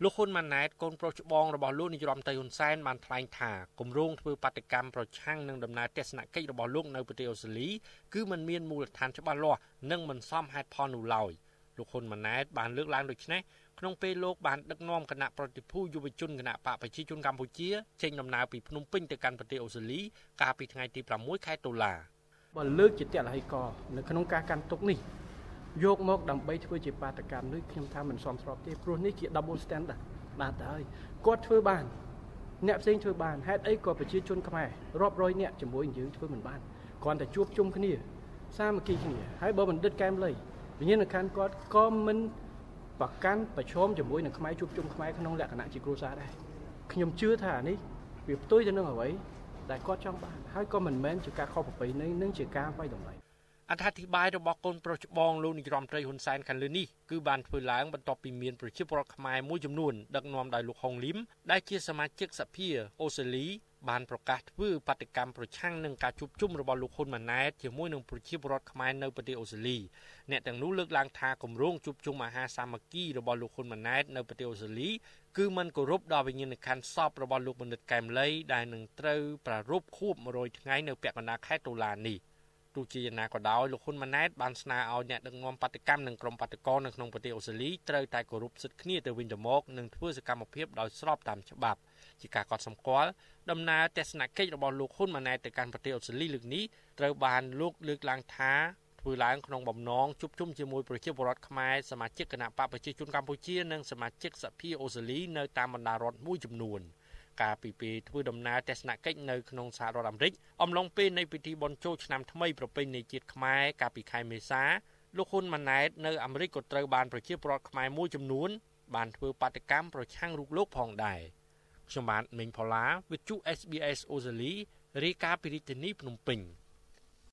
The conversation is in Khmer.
លោកហ៊ុនម៉ាណែតកូនប្រុសច្បងរបស់លោកនាយរដ្ឋមន្ត្រីហ៊ុនសែនបានថ្លែងថាគម្រោងធ្វើបាតកម្មប្រឆាំងនឹងដំណើរទស្សនកិច្ចរបស់លោកនៅប្រទេសអូស្ត្រាលីគឺមិនមានមូលដ្ឋានច្បាស់លាស់និងមិនសមហេតុផលនោះឡើយលោកហ៊ុនម៉ាណែតបានលើកឡើងដូចនេះក្នុងពេលលោកបានដឹកនាំគណៈប្រតិភូយុវជនគណៈបកប្រជាជនកម្ពុជាចេញដំណើរពីភ្នំពេញទៅកាន់ប្រទេសអូស្ត្រាលីកាលពីថ្ងៃទី6 ខែតុលាបើលើកជាតលហិកនៅក្នុងការកាន់ទុកនេះយកមកដើម្បីធ្វើជាបាតកម្មនេះខ្ញុំថាមិនសមស្របទេព្រោះនេះជា double standard បាទទៅហើយគាត់ធ្វើបានអ្នកផ្សេងធ្វើបានហេតុអីក៏ប្រជាជនខ្មែររាប់រយអ្នកជាមួយយើងធ្វើមិនបានគ្រាន់តែជួបជុំគ្នាសាមគ្គីគ្នាហើយបើបណ្ឌិតកែមលីវិញ្ញាណក្ខន្ធគាត់ក៏មិនប្រកាន់ប្រឈមជាមួយនឹងខ្មែរជួបជុំខ្មែរក្នុងលក្ខណៈជាគ្រួសារដែរខ្ញុំជឿថានេះវាផ្ទុយទៅនឹងអ្វីដែលគាត់ចង់បានហើយក៏មិនមែនជាការខុសប្រពៃណីនិងជាការវាយតម្លៃអត្ថាធិប្បាយរបស់កូនប្រុសច្បងលោកនាយរដ្ឋមន្ត្រីហ៊ុនសែនខាងលើនេះគឺបានធ្វើឡើងបន្ទាប់ពីមានប្រជាពលរដ្ឋខ្មែរមួយចំនួនដឹកនាំដោយលោកហុងលីមដែលជាសមាជិកសភាអូស្ត្រាលីបានប្រកាសធ្វើបាតកម្មប្រឆាំងនឹងការជួបជុំរបស់លោកហ៊ុនម៉ាណែតជាមួយនឹងប្រជាពលរដ្ឋខ្មែរនៅប្រទេសអូស្ត្រាលីអ្នកទាំងនោះលើកឡើងថាគម្រោងជួបជុំមហាសាមគ្គីរបស់លោកហ៊ុនម៉ាណែតនៅប្រទេសអូស្ត្រាលីគឺមិនគោរពដល់វិញ្ញាណក្ខន្ធសពរបស់លោកបណ្ឌិតកែមលីដែលនឹងត្រូវប្រារព្ធខួប100ថ្ងៃនៅពាក់កណ្ដាលខែតុលានេះទោះជាយ៉ាងណាក៏ដោយលោកហ៊ុនម៉ាណែតបានស្នើឲ្យអ្នកដឹកនាំបាតកម្មនិងក្រុមបាតកោនៅក្នុងប្រទេសអូស្ត្រាលីត្រូវតែគោរពសិទ្ធិគ្នាទៅវិញទៅមកនិងធ្វើសកម្មភាពដោយស្របតាមច្បាប់ជាការកត់សម្គាល់ដំណើរទស្សនកិច្ចរបស់លោកហ៊ុនម៉ាណែតទៅកាន់ប្រទេសអូស្ត្រាលីលើកនេះត្រូវបានលោកលើកឡើងថាធ្វើឡើងក្នុងបំណងជួបជុំជាមួយប្រជាពលរដ្ឋខ្មែរសមាជិកគណៈបកប្រជាជនកម្ពុជានិងសមាជិកសភាអូស្ត្រាលីនៅតាមបណ្ដារដ្ឋមួយចំនួនកាលពីពេលធ្វើដំណើរទស្សនកិច្ចនៅក្នុងសហរដ្ឋអាមេរិកអំឡុងពេលនៃពិធីបុណ្យចូលឆ្នាំថ្មីប្រពៃណីជាតិខ្មែរកាលពីខែមេសាលោកហ៊ុនម៉ាណែតនៅអាមេរិកក៏ត្រូវបានប្រជាពលរដ្ឋខ្មែរមួយចំនួនបានធ្វើបាតកម្មប្រឆាំងរូបលោកផងដែរខ្ញុំបាទមេងផល្លាវិទ្យុ SBS អូស្ត្រាលីរាយការណ៍ពីរាជធានីភ្នំពេញ